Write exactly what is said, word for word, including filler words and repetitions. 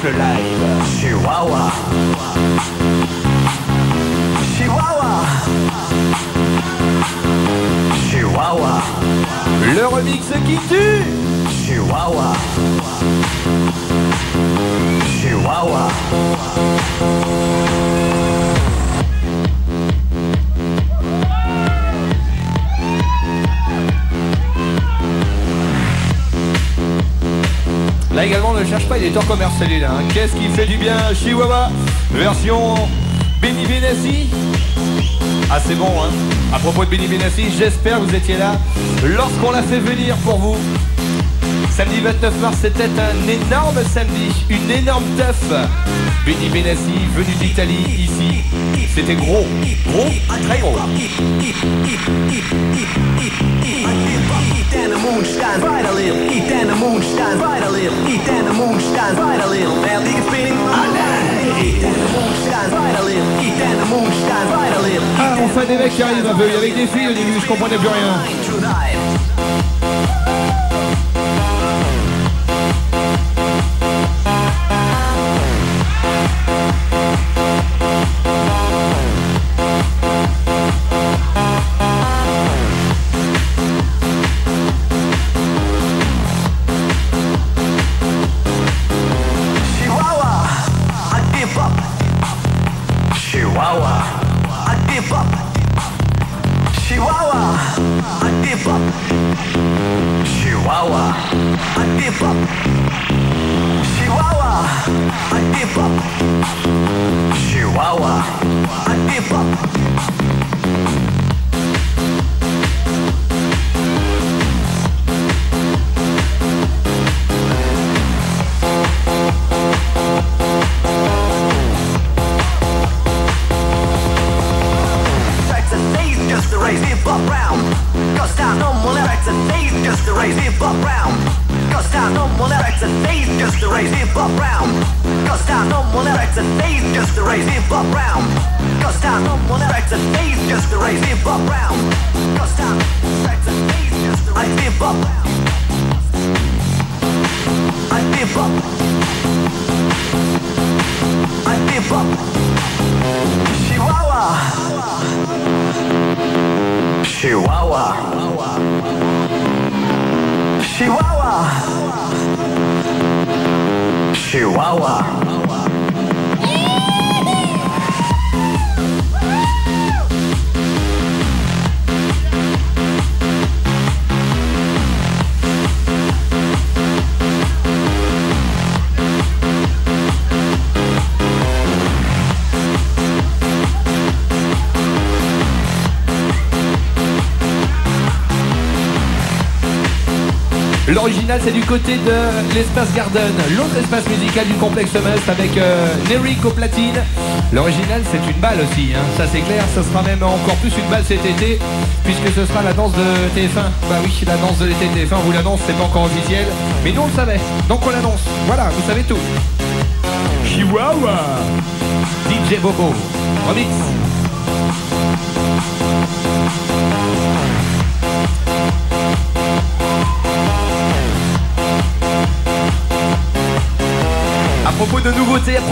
le live. Chihuahua. Chihuahua. Chihuahua. Le remix qui tue. Chihuahua. Chihuahua. Là également, ne cherche pas, il est en commerce celui-là. Hein. Qu'est-ce qui fait du bien, Chihuahua, version Benny Benassi. Ah c'est bon, hein. À propos de Benny Benassi, j'espère que vous étiez là lorsqu'on l'a fait venir pour vous. Samedi vingt-neuf mars, c'était un énorme samedi, une énorme teuf. Benny Benassi, venu d'Italie, ici, c'était gros, gros, très gros. Eat and the moon shines bright a little. Eat and the moon shines bright a little. Eat and the moon shines bright a little. Man, leave it spinning all night. Eat and the moon shines bright a little. Eat and the moon shines bright a little. Ah, enfin des mecs qui arrivent un peu, avec des filles au début, je comprenais plus rien. L'original c'est du côté de l'Espace Garden, l'autre espace musical du complexe Must avec euh, Neric au platine. L'original c'est une balle aussi, hein. Ça c'est clair, ça sera même encore plus une balle cet été, puisque ce sera la danse de T F un. Bah oui, la danse de l'été de T F un, on vous l'annonce, c'est pas encore officiel, mais nous on le savait, donc on l'annonce. Voilà, vous savez tout. Chihuahua, D J Bobo, remix. À propos de nouveautés,